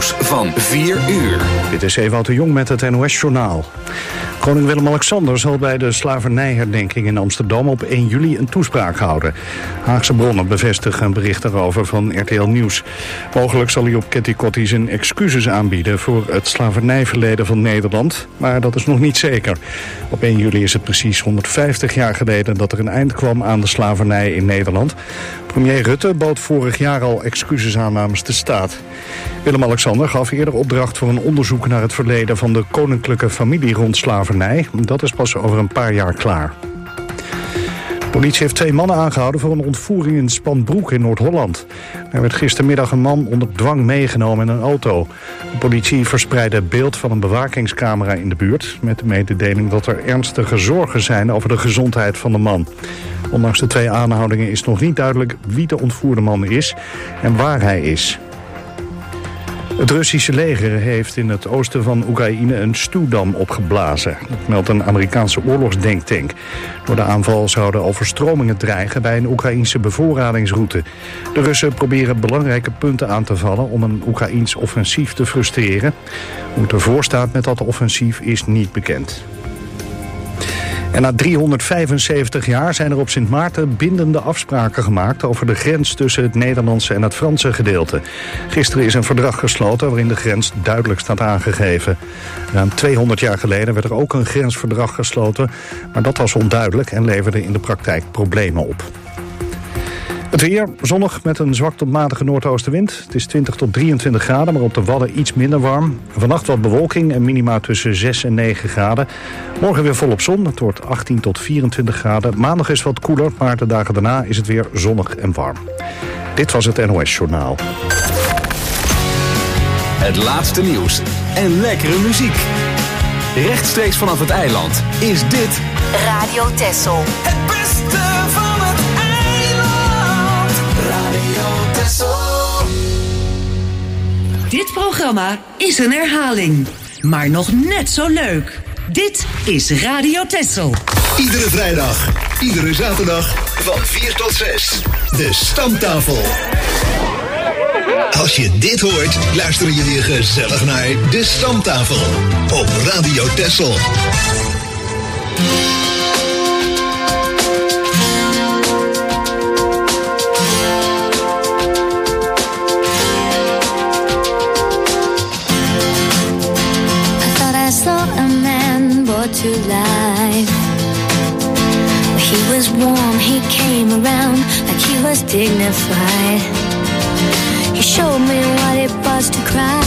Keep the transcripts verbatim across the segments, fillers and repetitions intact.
nieuws van vier uur. Dit is Ewout de Jong met het N O S-journaal. Koning Willem-Alexander zal bij de slavernijherdenking in Amsterdam op één juli een toespraak houden. Haagse bronnen bevestigen een bericht daarover van R T L Nieuws. Mogelijk zal hij op Ketty zijn excuses aanbieden voor het slavernijverleden van Nederland, maar dat is nog niet zeker. Op één juli is het precies honderdvijftig jaar geleden dat er een eind kwam aan de slavernij in Nederland. Premier Rutte bood vorig jaar al excuses aan namens de staat. Willem-Alexander gaf eerder opdracht voor een onderzoek naar het verleden van de koninklijke familie rond slavernij. Dat is pas over een paar jaar klaar. De politie heeft twee mannen aangehouden voor een ontvoering in Spanbroek in Noord-Holland. Er werd gistermiddag een man onder dwang meegenomen in een auto. De politie verspreidde beeld van een bewakingscamera in de buurt, met de mededeling dat er ernstige zorgen zijn over de gezondheid van de man. Ondanks de twee aanhoudingen is nog niet duidelijk wie de ontvoerde man is en waar hij is. Het Russische leger heeft in het oosten van Oekraïne een stuwdam opgeblazen. Dat meldt een Amerikaanse oorlogsdenktank. Door de aanval zouden overstromingen dreigen bij een Oekraïnse bevoorradingsroute. De Russen proberen belangrijke punten aan te vallen om een Oekraïns offensief te frustreren. Hoe het ervoor staat met dat offensief is niet bekend. En na driehonderdvijfenzeventig jaar zijn er op Sint Maarten bindende afspraken gemaakt over de grens tussen het Nederlandse en het Franse gedeelte. Gisteren is een verdrag gesloten waarin de grens duidelijk staat aangegeven. Ruim tweehonderd jaar geleden werd er ook een grensverdrag gesloten, maar dat was onduidelijk en leverde in de praktijk problemen op. Het weer, zonnig met een zwak tot matige noordoostenwind. Het is twintig tot drieëntwintig graden, maar op de Wadden iets minder warm. Vannacht wat bewolking en minima tussen zes en negen graden. Morgen weer volop zon, het wordt achttien tot vierentwintig graden. Maandag is wat koeler, maar de dagen daarna is het weer zonnig en warm. Dit was het N O S-journaal. Het laatste nieuws en lekkere muziek. Rechtstreeks vanaf het eiland is dit Radio Texel. Het beste van het eiland. Radio Texel. Dit programma is een herhaling, maar nog net zo leuk. Dit is Radio Texel. Iedere vrijdag, iedere zaterdag van vier tot zes. De Stamtafel. Als je dit hoort, luister je weer gezellig naar De Stamtafel op Radio Texel. To life. He was warm, he came around like he was dignified. He showed me what it was to cry.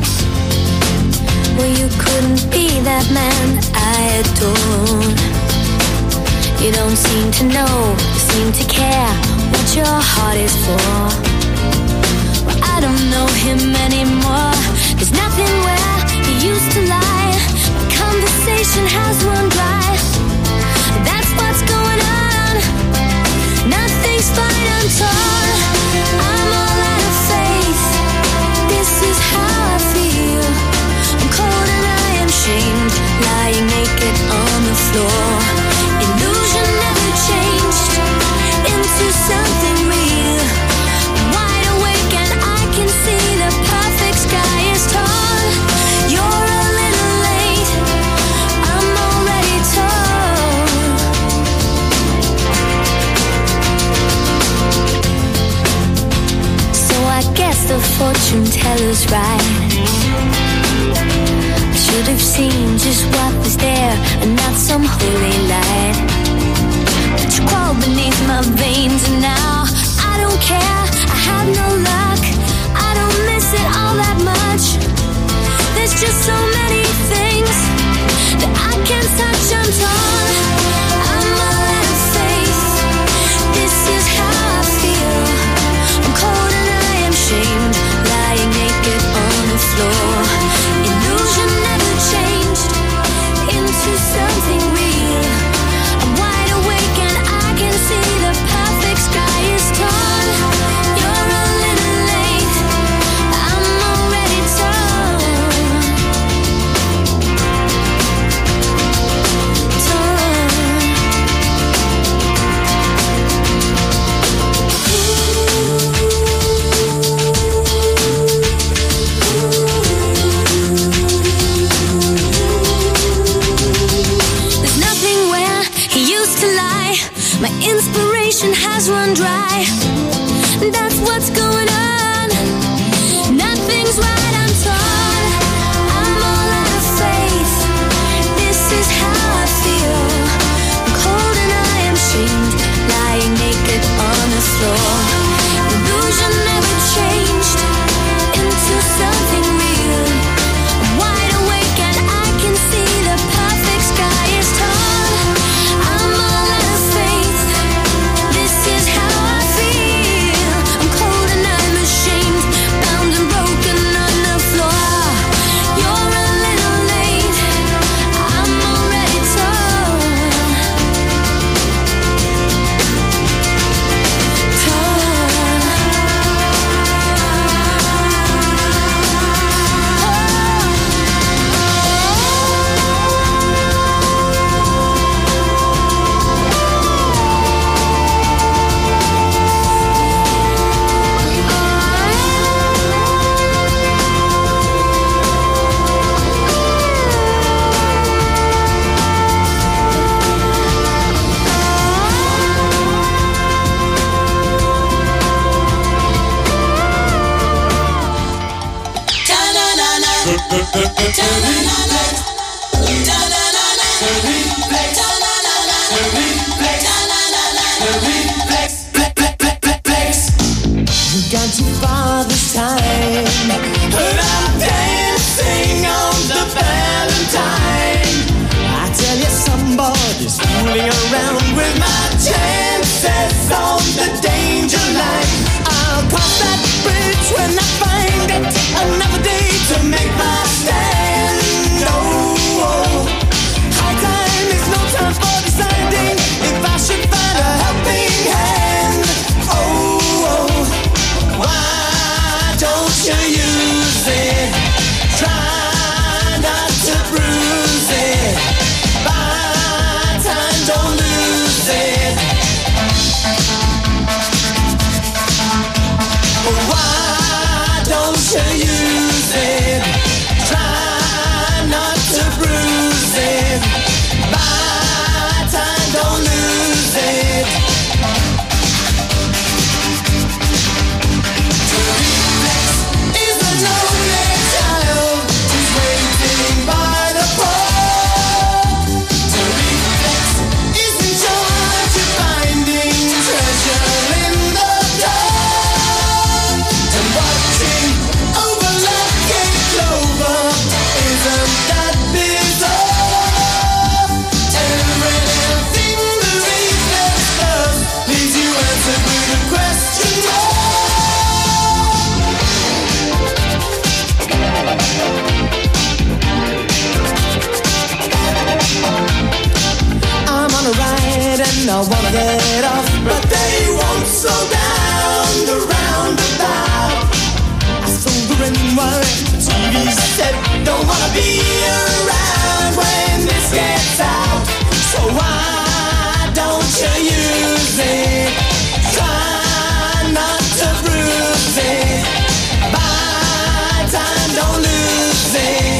Well, you couldn't be that man I adored. You don't seem to know, you seem to care what your heart is for. Well, I don't know him anymore. There's nothing where he used to lie. Conversation has run dry. That's what's going on. Nothing's fine, I'm torn. I'm all out of faith. This is how I feel. I'm cold and I am shamed, lying naked on the floor. Illusion never changed into something real. I'm wide awake and I can see the perfect sky is tall. You're a little late. I'm already told. So I guess the fortune teller's right. I should have seen just what was there and not some holy light. But you crawled beneath my veins and now I don't care. I have no luck. I don't miss it all that much. There's just so many things that I can't touch. I'm torn. I'm all out of faith. This is how I feel. I'm cold and I am shamed, lying naked on the floor. Illusion never changed into something real. I'm wide awake and I can see the perfect sky is torn. You're a little fooling around with my chances on the danger line. I'll cross that bridge when I find it. Another day to make my stand. Oh, oh. High time is no time for deciding if I should find a helping hand. Oh, oh. Why don't you use it? Try not to bruise it. Buy time, don't lose it. Why don't you use it? Try not to bruise it. Buy time, don't lose it. To reflex is a lonely child who's waiting by the pole. To reflex is in charge of finding treasure in the dark. And watching over lucky clover, isn't that bizarre? Everything the reflex does leaves you answered with a question mark. I'm on a ride and I wanna get off, but they won't slow down the roundabout. I surrender while the T V said don't wanna be around when this gets out. So why don't you use it? Try not to bruise it. Buy time, don't lose it.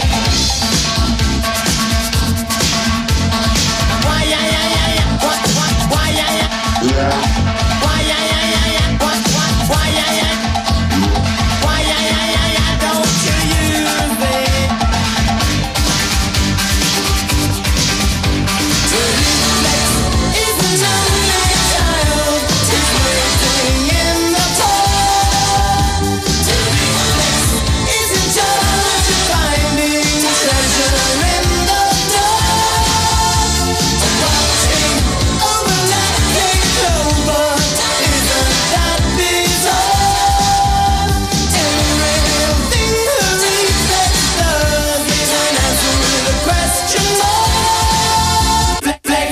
Why yeah yeah yeah yeah? What what? Why yeah yeah? Why yeah yeah yeah yeah? What what? Why yeah yeah? Why yeah yeah yeah yeah? Don't you use it? To reflex is a lonely child who's waiting in the cold. To reflex is in charge of finding treasure in the dark. And watching over lucky clover, isn't that bizarre? Everything the reflex does is an answer with a question mark. Flick, flick.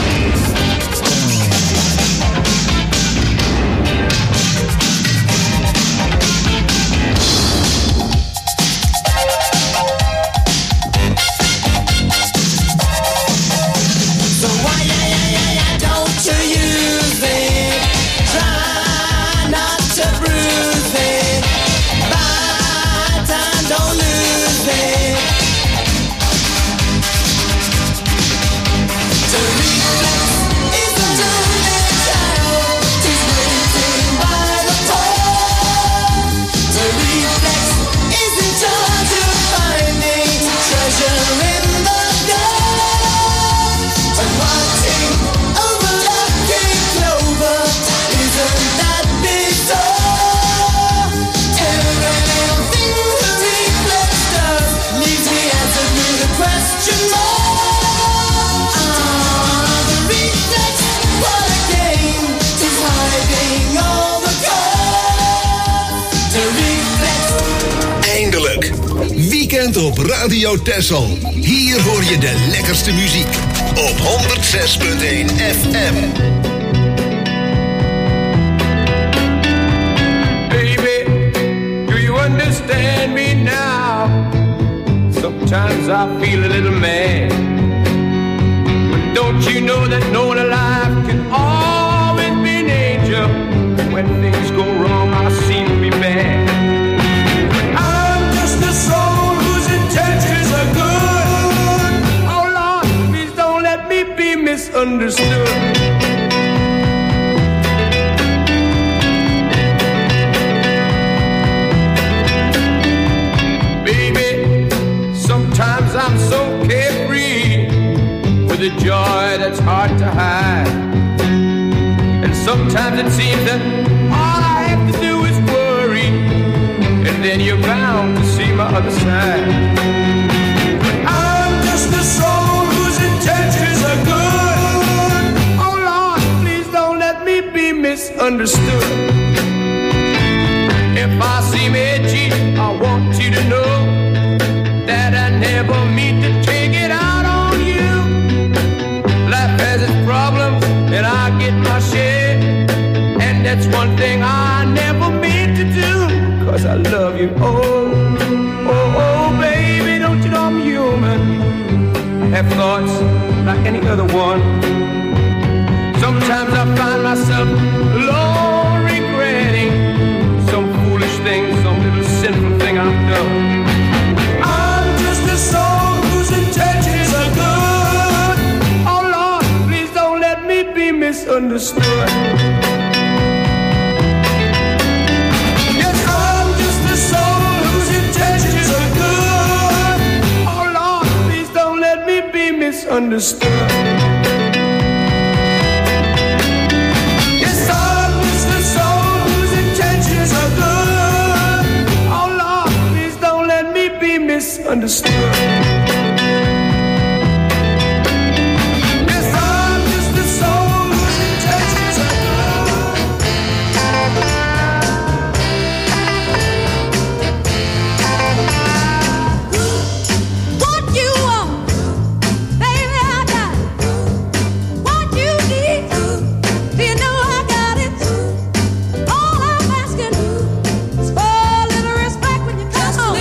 So why yeah yeah yeah yeah? Don't you use it? Try not to bruise it. Buy time, don't lose it. To reflex is a lonely child who's waiting by the pole. To reflex is in charge of finding treasure in the dark. And watching over lucky clover, isn't that bizarre? Everything the reflex does leaves me answered with a question mark. Ah, the reflex, what a game, is hiding all the cards. The reflex. Eindelijk. Weekend op Radio Texel. Hier hoor je de lekkerste muziek. Op honderd zes punt één F M. Baby, do you understand me now? Sometimes I feel a little mad, but don't you know that no one alive can always be an angel? When things go wrong, I seem to be bad. I'm just a soul whose intentions are good. Oh Lord, please don't let me be misunderstood. Sometimes I'm so carefree with a joy that's hard to hide. And sometimes it seems that all I have to do is worry, and then you're bound to see my other side. I'm just a soul whose intentions are good. misunderstood. If I seem edgy, I want you to know that I never mean to take it out on you. Life has its problems and I get my share, and that's one thing I never meant to do, 'cause I love you. Oh, oh, oh, baby, don't you know I'm human? I have thoughts like any other one. Sometimes I find myself alone regretting some foolish thing, some little sinful thing I've done. I'm just a soul whose intentions are good. Oh Lord, please don't let me be misunderstood. Yes, I'm just a soul whose intentions are good. Oh Lord, please don't let me be misunderstood. Misunderstood. Yes, I'm just a soul whose intentions are good. What you want, baby, I got it. What you need, do you know I got it? All I'm asking is for a little respect when you come home.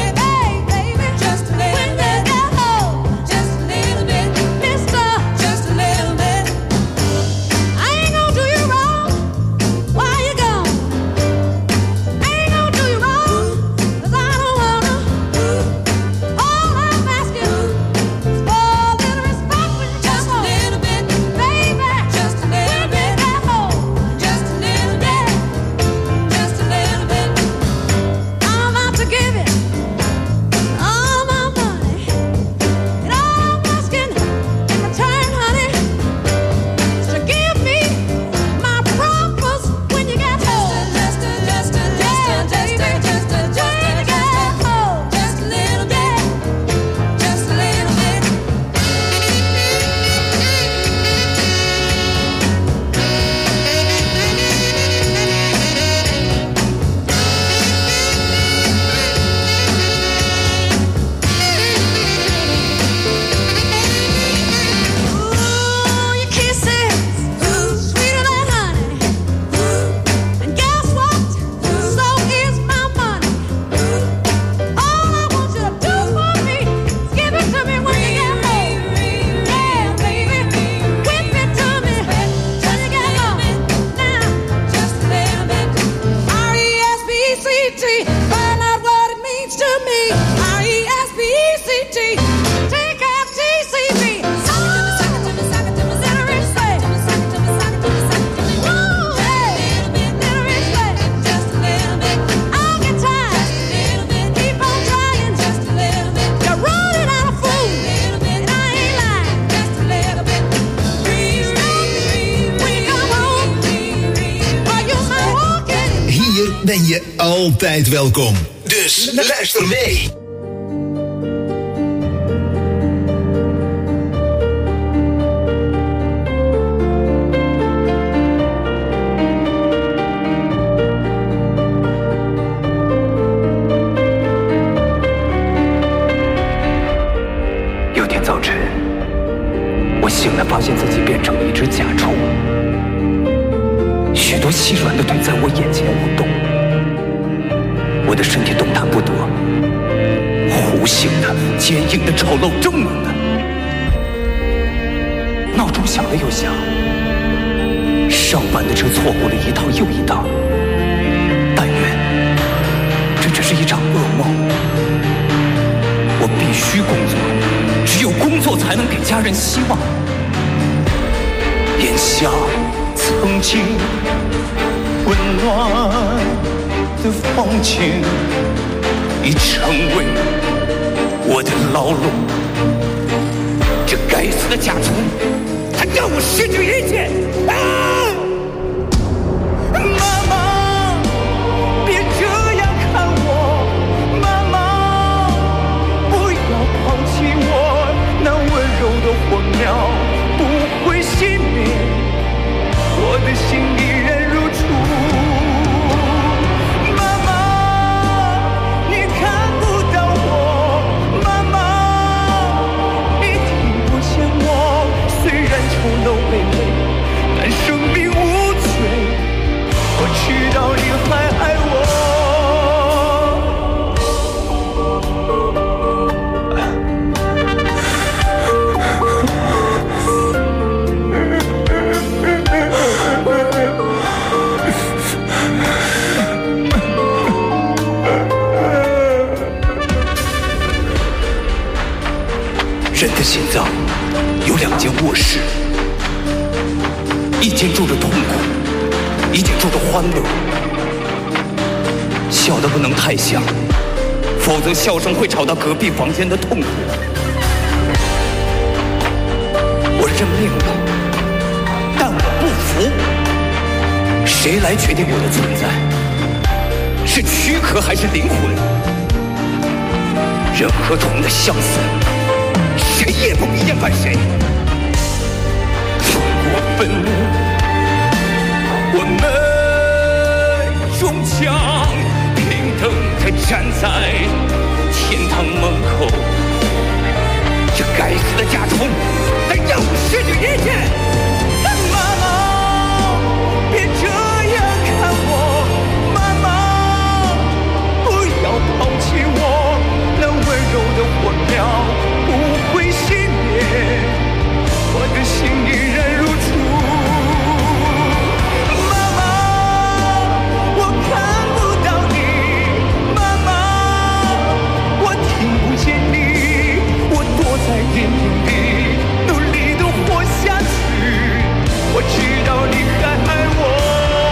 Ben je altijd welkom. Dus luister mee. 有天早晨，我醒来，发现自己变成了一只甲虫，许多细软的腿在我眼前舞动。我的身体动弹不得，弧形的、坚硬的、丑陋狰狞的。闹钟响了又响，上班的车错过了一趟又一趟。但愿这只是一场噩梦。我必须工作，只有工作才能给家人希望。眼下曾经温暖的风景已成为我的牢笼。这该死的甲虫，它让我失去一切！啊！妈妈，别这样看我，妈妈，不要抛弃我，那温柔的火苗不会熄灭，我的心依然如初。 人的心脏有两间卧室，一间住着痛苦，一间住着欢乐。笑得不能太响，否则笑声会吵到隔壁房间的痛苦。我认命了，但我不服。谁来决定我的存在？是躯壳还是灵魂？人和虫的相似，谁也不比厌烦谁。中国本能，我们终将平等地站在天堂门口。这该死的甲虫，它要是女人间。妈妈，别这样看我，妈妈，不要抛弃我，那温柔的火苗不会熄灭，我的心依然如初。妈妈，我看不到你，妈妈，我听不见你，我躲在阴影里，努力地活下去，我知道你还爱我。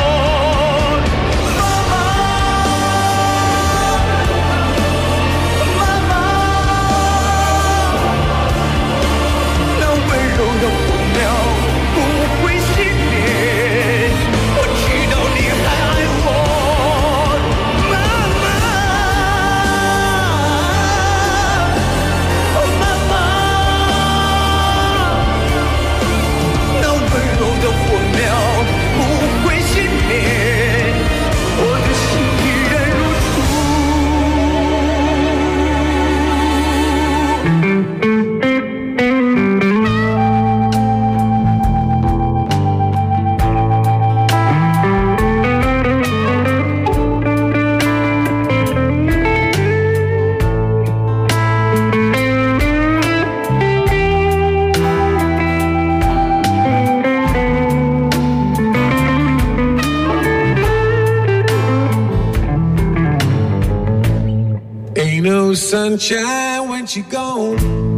Sunshine when she gone,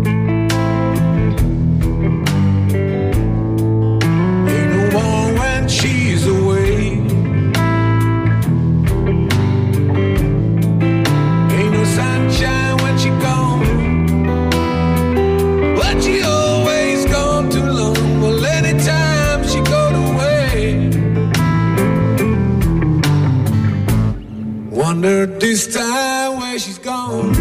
ain't no one when she's away, ain't no sunshine when she gone, but she always gone too long. Well, anytime she go away, wonder this time where she's gone.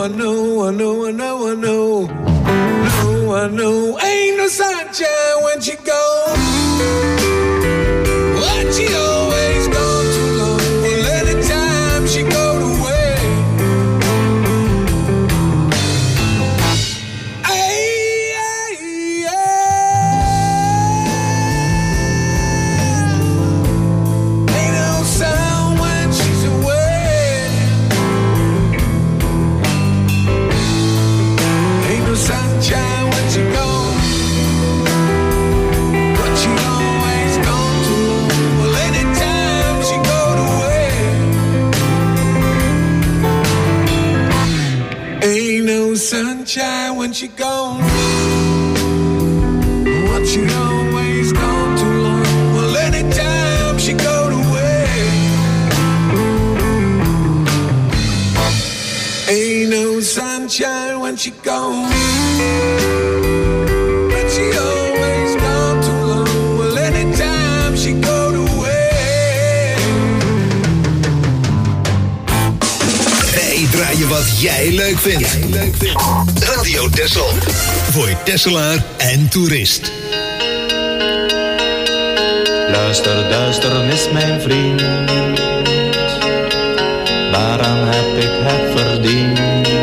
I know, I know, I know, I know. No, I know. Ain't no sunshine when she goes. What she always gone too long. Well, anytime she go away. Ay, ay, ay. Ain't no sound when she's away. Ain't no sunshine when she goes. But she always gone too long. Well, anytime she go away. Ain't no sunshine when she gone. But she always gone too long. Well, anytime she go away. Ain't no sunshine when she gone. But she always gone too long. Well, anytime she go away. Wij draaien wat jij leuk vindt. Jij leuk vindt. Radio Texel. Voor Tesselaar en toerist. Luister, duisternis, mijn vriend. Waaraan heb ik het verdiend?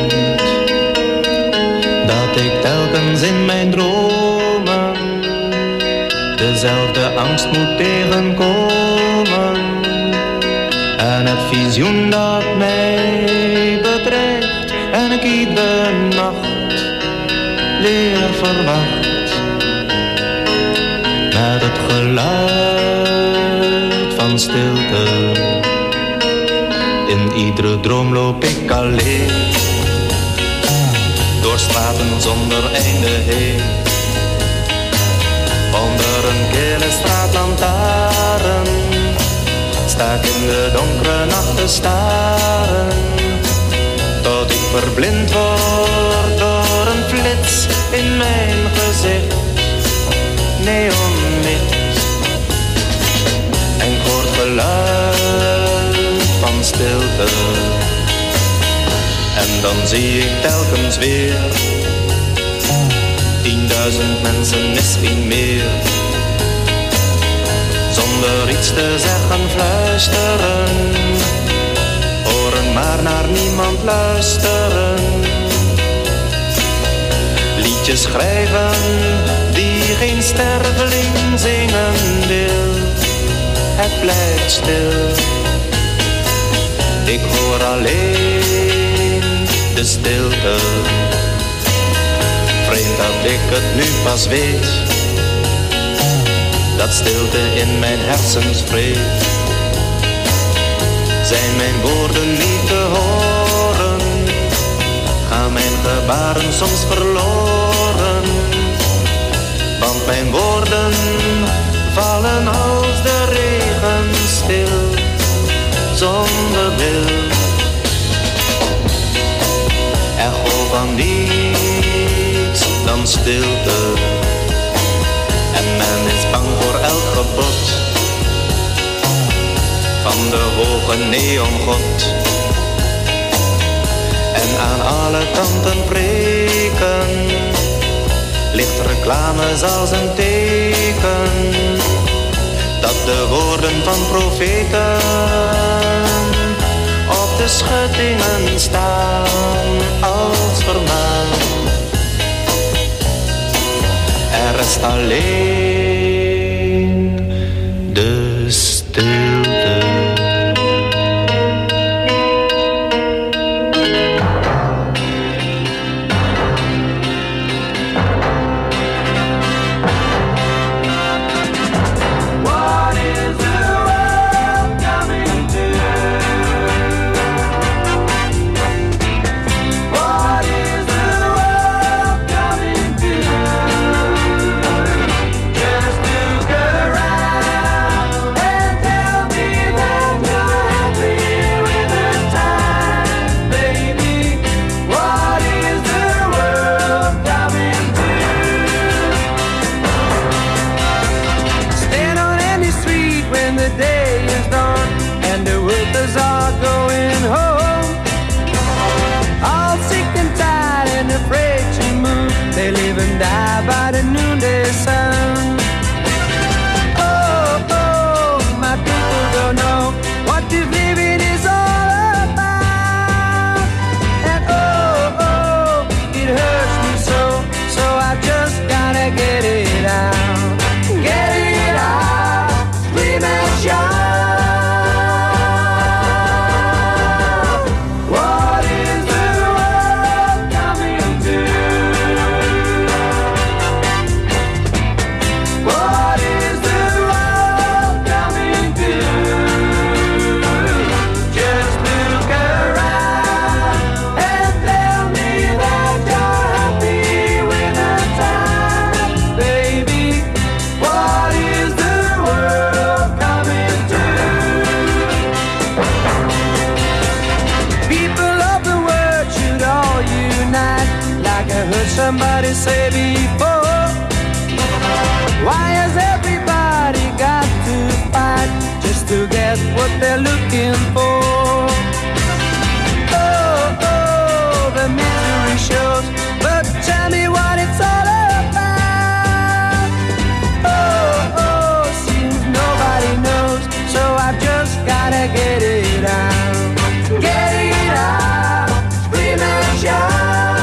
Dat ik telkens in mijn dromen dezelfde angst moet tegenkomen. En het visioen dat mij bedreigt en ik iedere nacht leer verwacht. Met het geluid van stilte. In iedere droom loop ik alleen. Door straten zonder einde heen. Onder een kille straatlantaarn sta ik in de donkere nacht te staren. Tot ik verblind word door een flits in mijn gezicht. Neonlicht. En ik hoor het geluid van stilte. En dan zie ik telkens weer tienduizend mensen, misschien meer. Zonder iets te zeggen fluisteren. Horen maar naar niemand luisteren. Liedjes schrijven die geen sterveling zingen wil. Het blijft stil. Ik hoor alleen de stilte. Vreemd dat ik het nu pas weet. Dat stilte in mijn hersens vreet. Zijn mijn woorden niet te horen? Gaan mijn gebaren soms verloren? Want mijn woorden vallen als de regen stil. Zonder wil. Echo van niets dan stilte. En men is bang voor elk gebod van de hoge neongod. En aan alle kanten preken ligt reclame als een teken dat de woorden van profeten op de schuttingen staan als vermaan. Er rest alleen de stilte. somebody say before? Why has everybody got to fight just to get what they're looking for? Oh, oh, the misery shows, but tell me what it's all about. Oh, oh, seems nobody knows, so I've just gotta get it out. Get it out, scream and shout.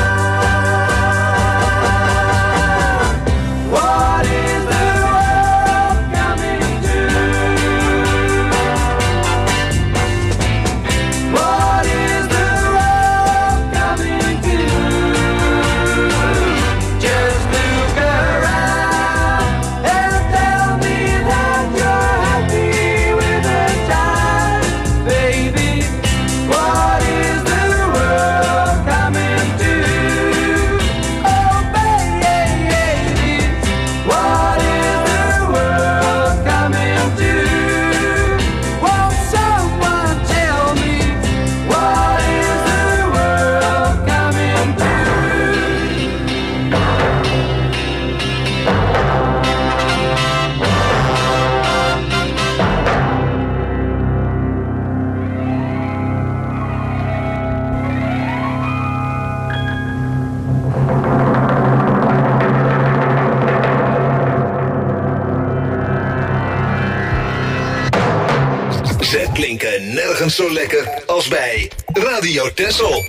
Ze klinken nergens zo lekker als bij Radio Texel.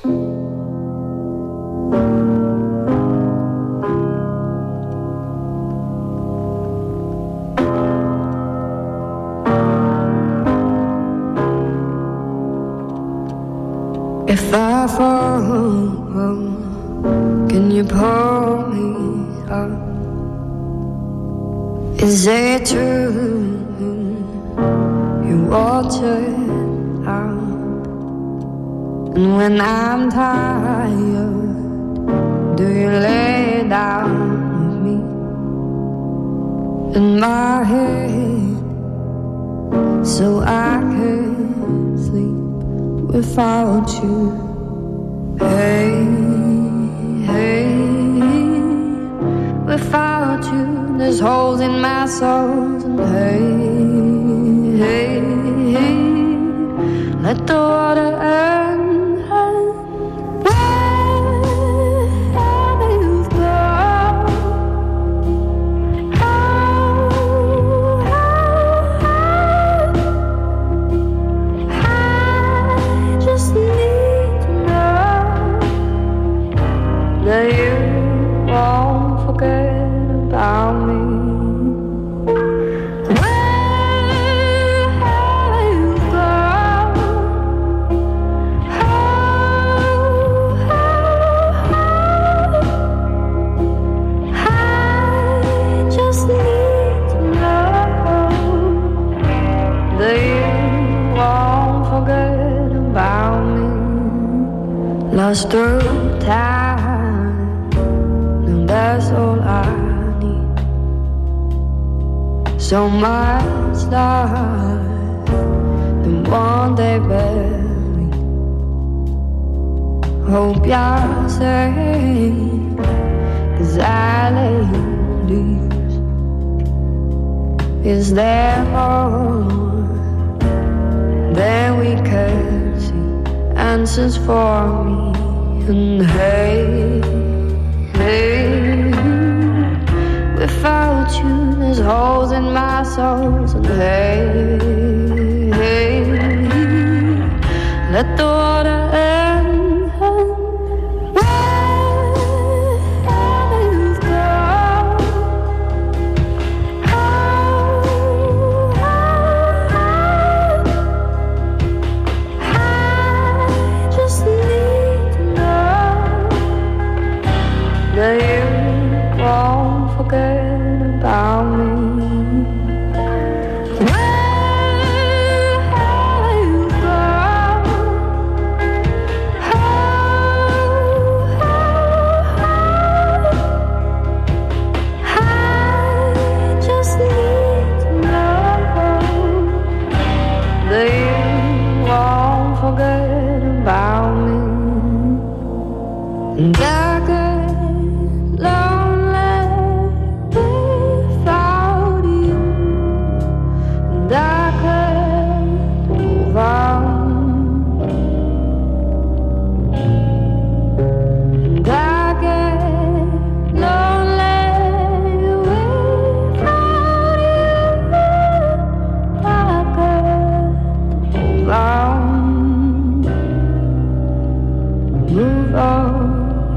If I fall, can you pull me up? Is it true you water out? And when I'm tired, do you lay down with me in my head so I can sleep without you? Hey, hey, without you there's holes in my soul. And hey, hey, hey, let the water earn. Lost through time, and that's all I need. So much life, then one day bury. Hope you're safe, 'cause I lay leaves. Is there more than we can see? Answers for me. And hey, hey, without you there's holes in my soul. And hey, hey, let the water end. move on.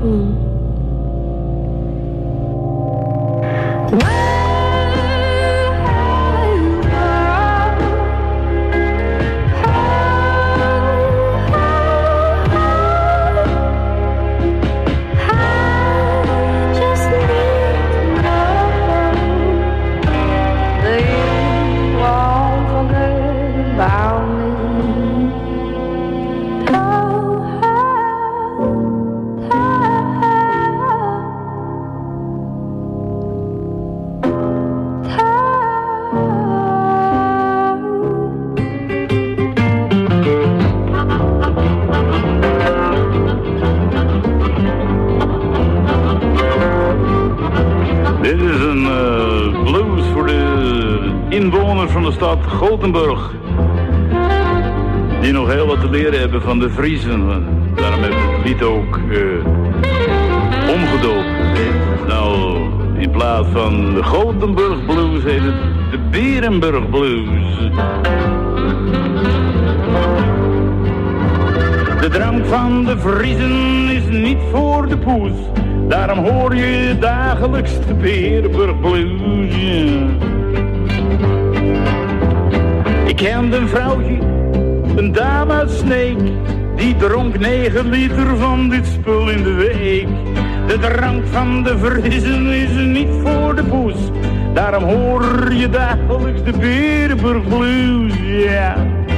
Van de stad Gothenburg, die nog heel wat te leren hebben van de Friezen. Daarom hebben we het lied ook uh, omgedoopt. Nou, in plaats van de Gothenburg Blues heet het de Berenburg Blues. De drank van de Friezen is niet voor de poes, daarom hoor je dagelijks de Berenburg Blues. Yeah. Ik kende een vrouwtje, een dame uit Sneek, die dronk negen liter van dit spul in de week. De drank van de Friezen is niet voor de poes, daarom hoor je dagelijks de Berenburg Blues, ja. Yeah.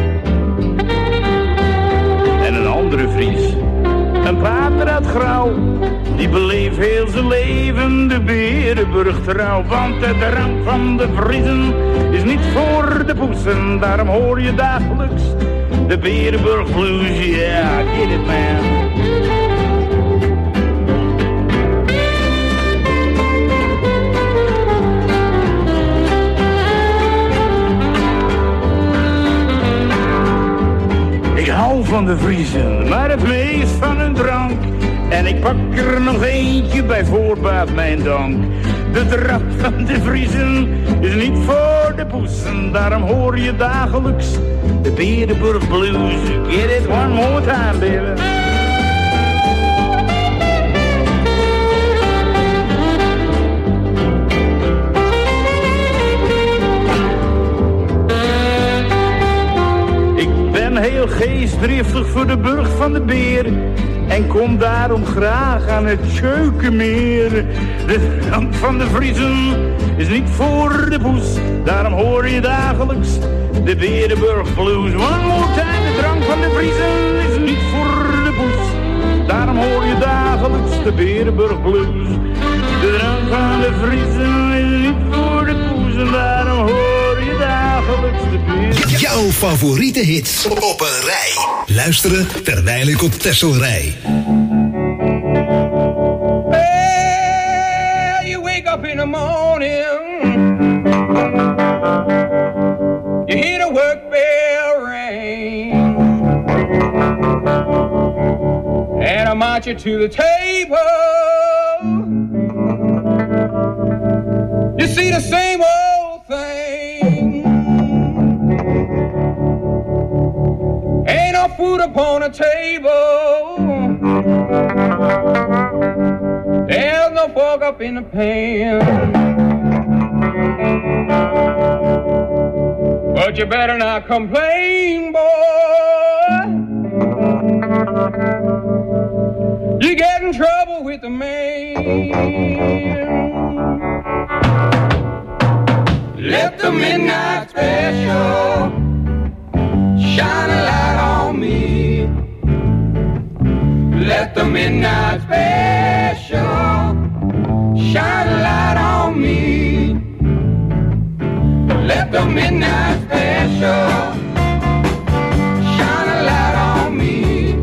En een andere Fries, een pater uit Grauw, die beleeft heel zijn leven de Berenburg trouw. Want de drank van de Friezen is niet voor de poesen, daarom hoor je dagelijks de Berenburg Blues. Yeah, get it man. Ik hou van de Friezen, maar het meest van hun drank. En ik pak er nog eentje bij voorbaat mijn dank. De drank van de Friezen is niet voor de poesen, daarom hoor je dagelijks de Berenburg Blues. Get it one more time, baby. Ik ben heel geestdriftig voor de burcht van de Beer en kom daarom graag aan het Tjeukenmeer. De drank van de Friezen is niet voor de poes, daarom hoor je dagelijks de Berenburg Blues. One more time, de drank van de Friezen is niet voor de poes, daarom hoor je dagelijks de Berenburg Blues. De drank van de Friezen is niet voor de poes, en daarom hoor je dagelijks de Berenburg. Jouw favoriete hits op een rij. Luisteren terwijl ik op Texel rij. Well, you wake up in the morning, you hear the work bell ring, and I march you to the table. You see the same old thing. Ain't no food upon the table. There's no fork up in the pan. But you better not complain, boy. You get in trouble with the man. Let the midnight special shine a light on me. Let the midnight special shine a light on me. Let the midnight special shine a light on me.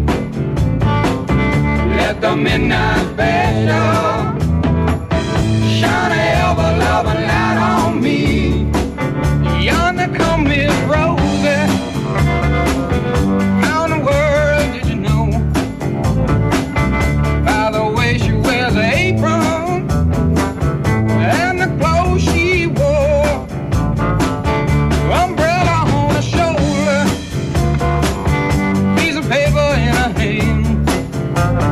Let the midnight special shine a ever-loving light on me. Yonder come Miss Rosie. How in the world did you know? By the way she wears her apron and the clothes she wore. Umbrella on her shoulder, piece of paper in her hand.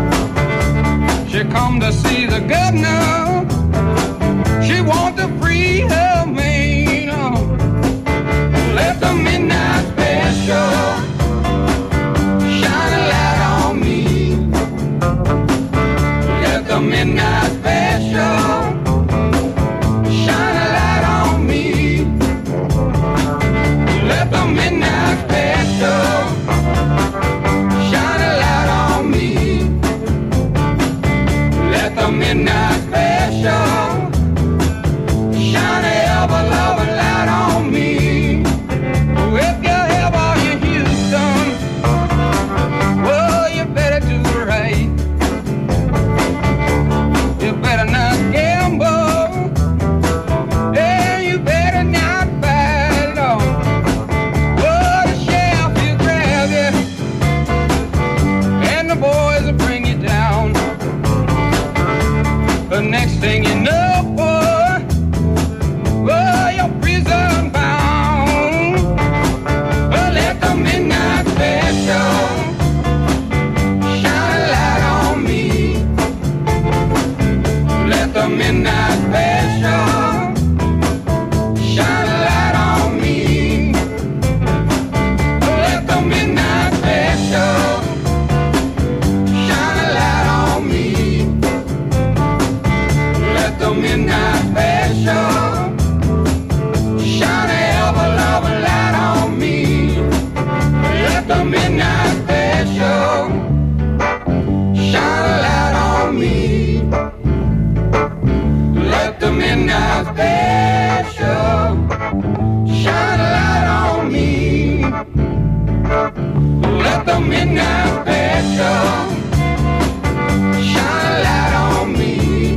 midnight special. Shine a light on me.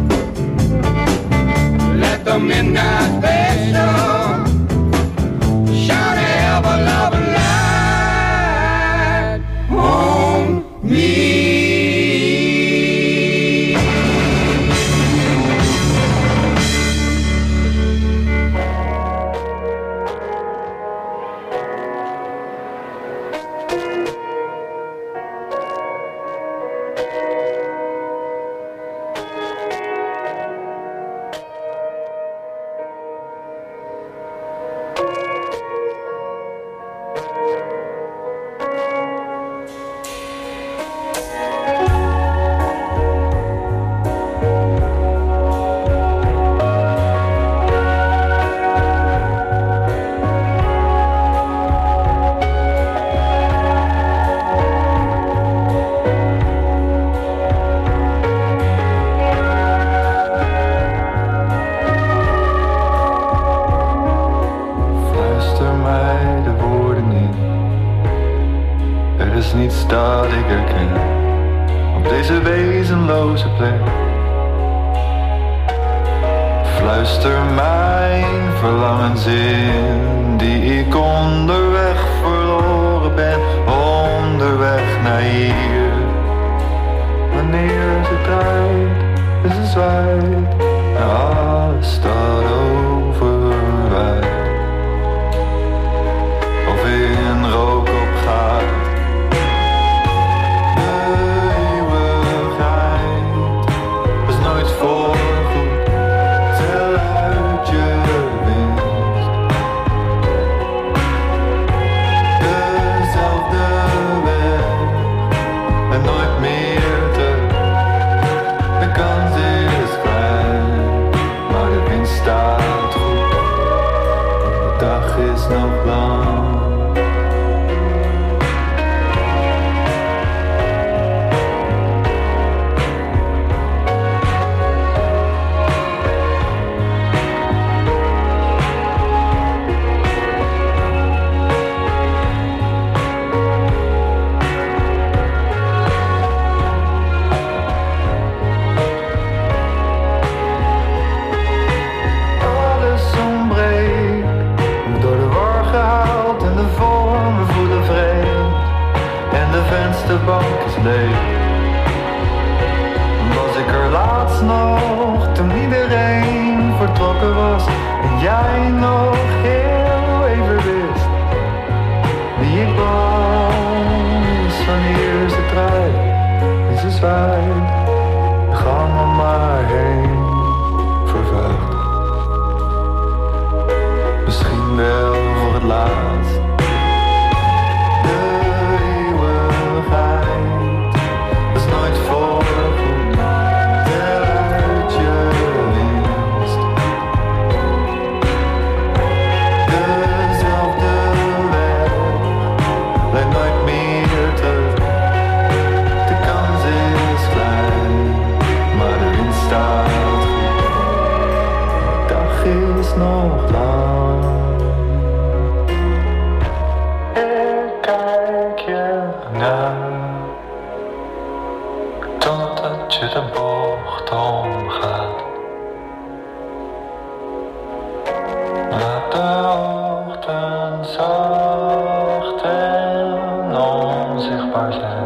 Let the midnight special shine a ever loving light on me. Niets dat ik herken op deze wezenloze plek. Fluister mijn verlangens in, die ik onderweg verloren ben, onderweg naar hier. Wanneer ze draait, is ze zwaait, en alles staat overwijd. Of in rook opgaat. de bank is leeg. Was ik er laatst nog, toen iedereen vertrokken was en jij nog heel even wist wie ik was. Wanneer ze draait en ze zwaait, de gang om maar heen vervuilt. Misschien wel voor het laatst. Nog lang. Ik kijk je na, totdat je de bocht omgaat. Laat de ochtend zacht en onzichtbaar zijn.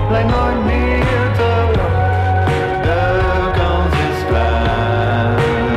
Nooit meer terug, de kans is klein.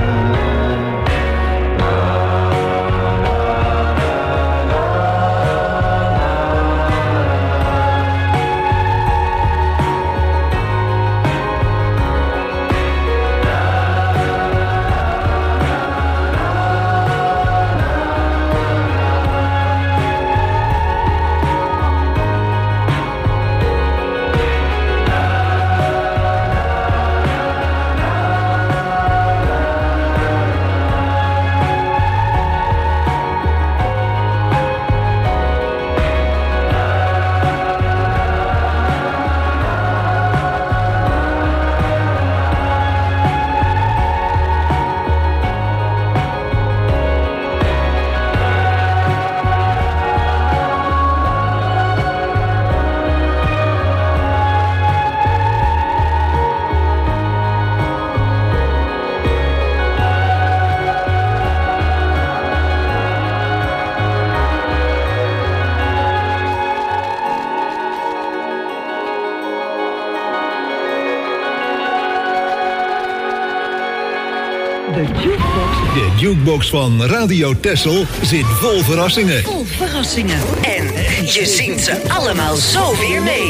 jukebox. De jukebox van Radio Texel zit vol verrassingen. Vol verrassingen. En je zingt ze allemaal zo weer mee.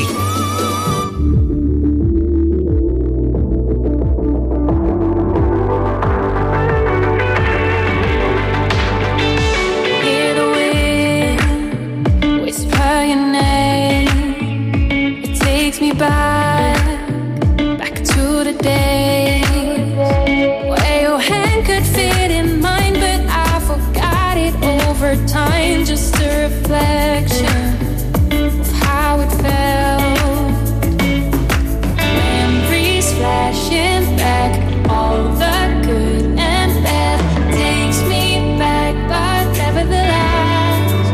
Back, back to the days where your hand could fit in mine, but I forgot it over time. Just a reflection of how it felt. Memories flashing back, all the good and bad takes me back, but nevertheless,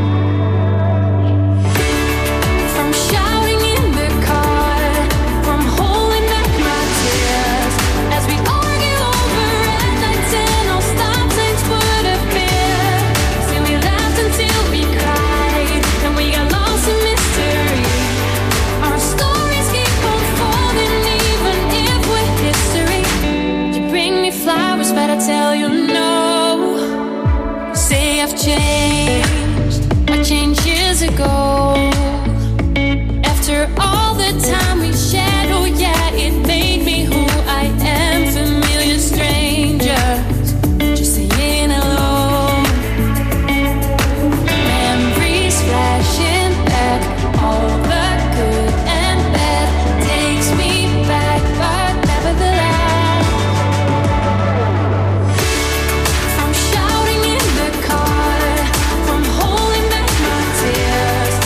from shouting in the car, from holding back my tears, as we argue over red lights and all stop signs would appear. Still we laughed until we cried, and we got lost in mystery. Our stories keep unfolding, even if we're history. You bring me flowers, but I tell you no. You say I've changed, I changed years ago. After all the time we shared, oh yeah, it made me who I am. Familiar strangers, just saying hello. Memories flashing back, all the good and bad takes me back, but nevertheless, from shouting in the car, from holding back my tears,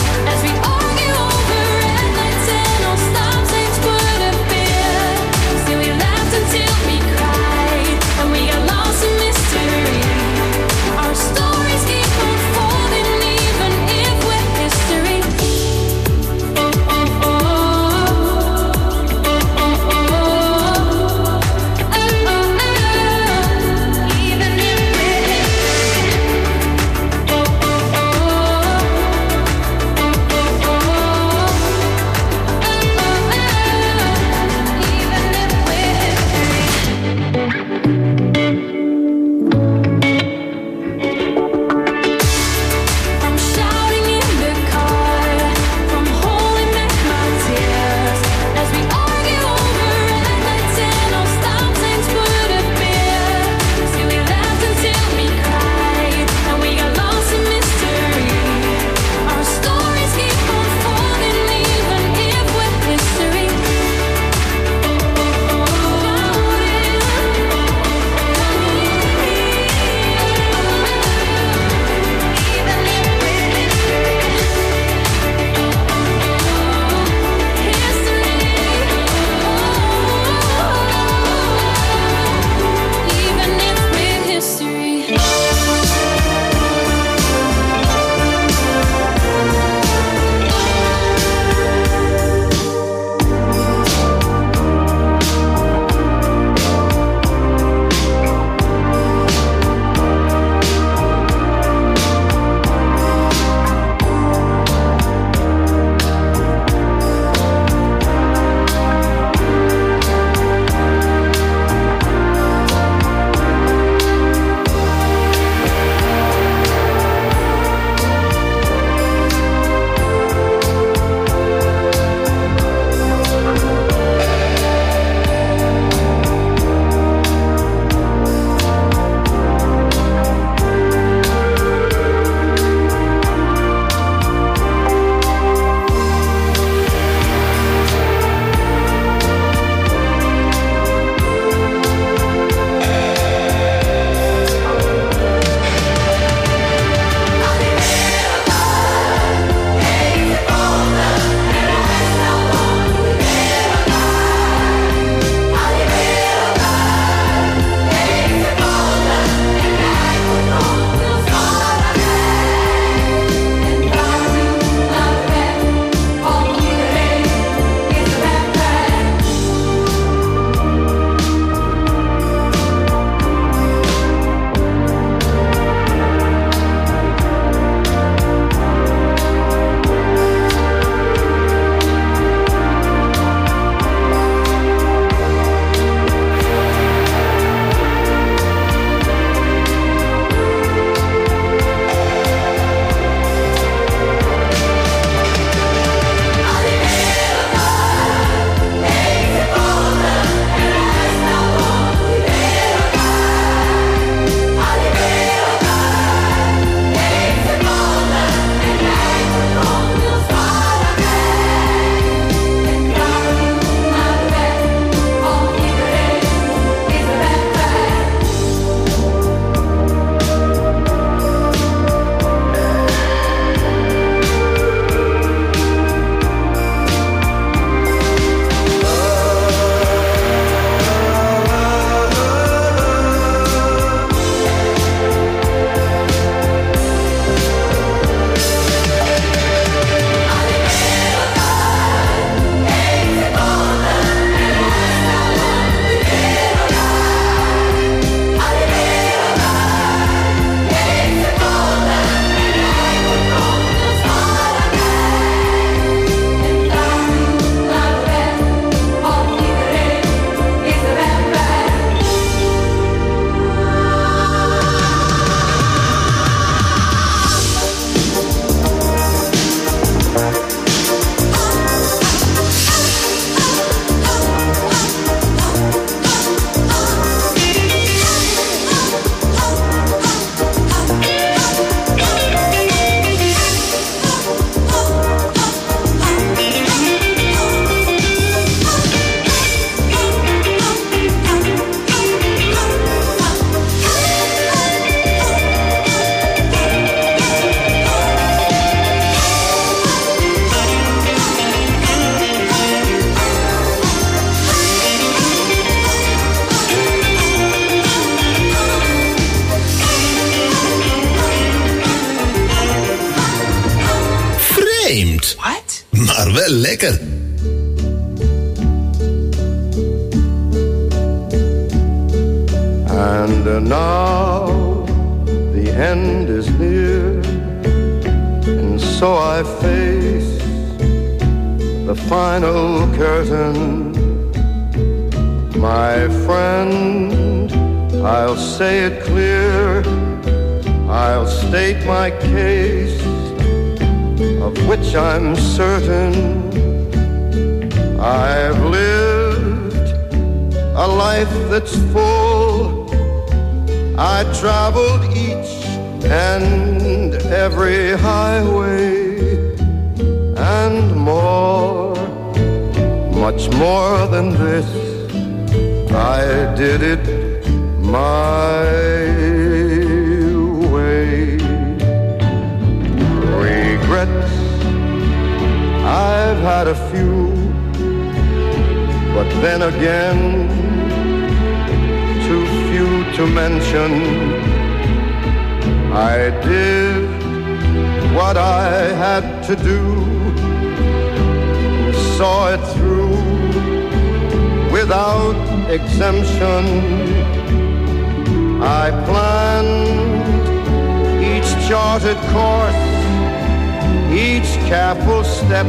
Vreemd. What? Maar wel lekker. And uh, now the end is near, and so I face the final curtain. My friend, I'll say it clear, I'll state my case, of which I'm certain. I've lived a life that's full. I traveled each and every highway and more, much more than this. I did it my way. Regrets, I've had a few, but then again, too few to mention. I did what I had to do, saw it through without exemption. I planned each charted course, each careful step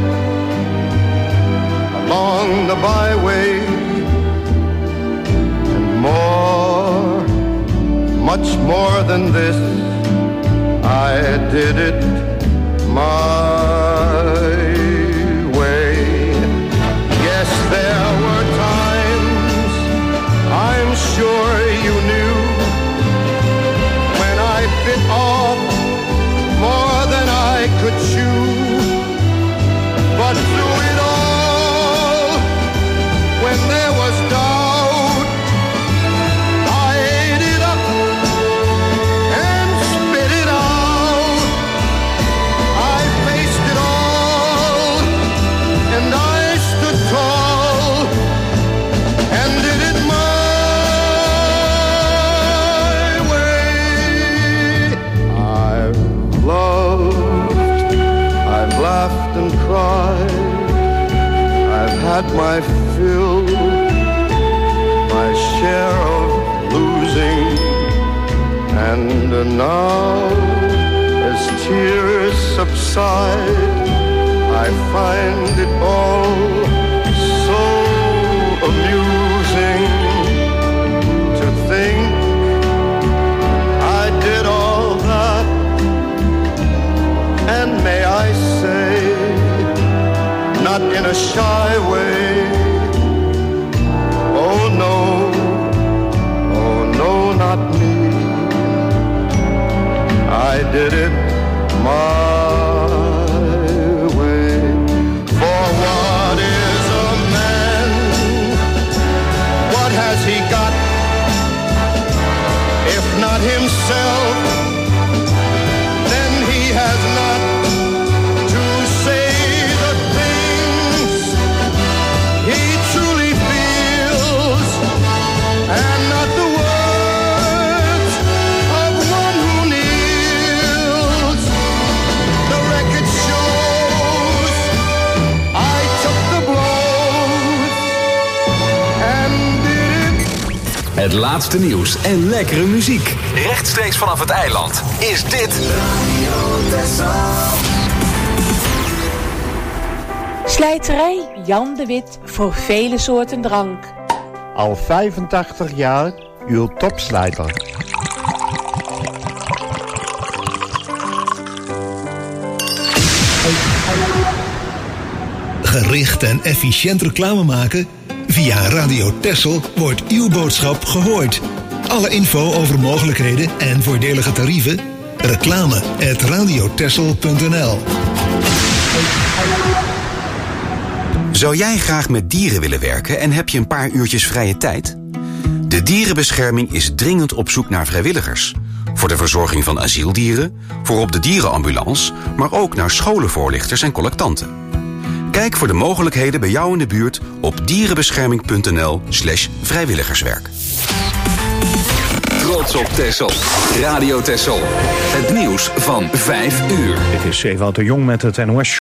along the byway, and more, much more than this, I did it my way. Yes, there were times, I'm sure you knew, when I bit off more than I could chew. But through it all, when there was doubt, I ate it up and spit it out. I faced it all, and I stood tall, and did it my way. I've loved, I've laughed and cried, I've had my fill, my share of losing, and now, as tears subside, I find it all so amusing to think I did all that, and may I say, not in a shy way, oh no, oh no, not me. I did it my way. For what is a man? What has he got? If not himself, then he has not to say the things he truly feels, and not the words of one who kneels. The record shows I took the blows and did it. Het laatste nieuws en lekkere muziek. Rechtstreeks vanaf het eiland is dit Slijterij Jan de Wit voor vele soorten drank. Al vijfentachtig jaar uw topslijter. Gericht en efficiënt reclame maken? Via Radio Texel wordt uw boodschap gehoord. Alle info over mogelijkheden en voordelige tarieven? Reclame at radiotexel punt n l. Zou jij graag met dieren willen werken en heb je een paar uurtjes vrije tijd? De Dierenbescherming is dringend op zoek naar vrijwilligers. Voor de verzorging van asieldieren, voor op de dierenambulance, maar ook naar scholenvoorlichters en collectanten. Kijk voor de mogelijkheden bij jou in de buurt op dierenbescherming punt n l slash vrijwilligerswerk. Trots op Texel. Radio Texel. Het nieuws van vijf uur. Dit is Ewout de Jong met het N O S